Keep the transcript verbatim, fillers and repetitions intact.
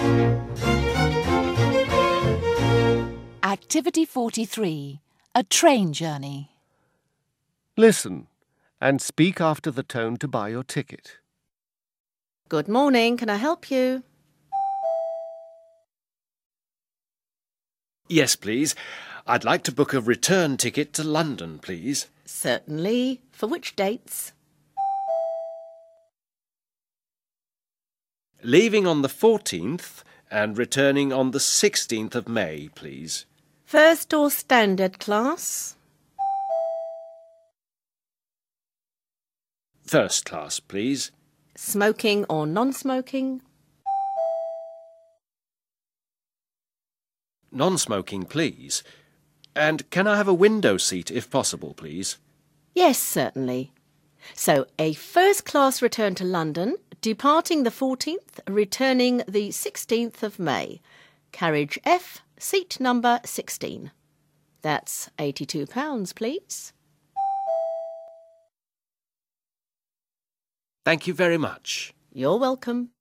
Activity forty-three. A train journey. Listen and speak after the tone to buy your ticket. Good morning. Can I help you? Yes, please. I'd like to book a return ticket to London, please. Certainly. For which dates? Leaving on the fourteenth and returning on the sixteenth of May, please. First or standard class? First class, please. Smoking or non-smoking? Non-smoking, please. And can I have a window seat if possible, please? Yes, certainly. So, a first-class return to London, departing the fourteenth, returning the sixteenth of May. Carriage F, seat number sixteen. That's eighty-two pounds, please. Thank you very much. You're welcome.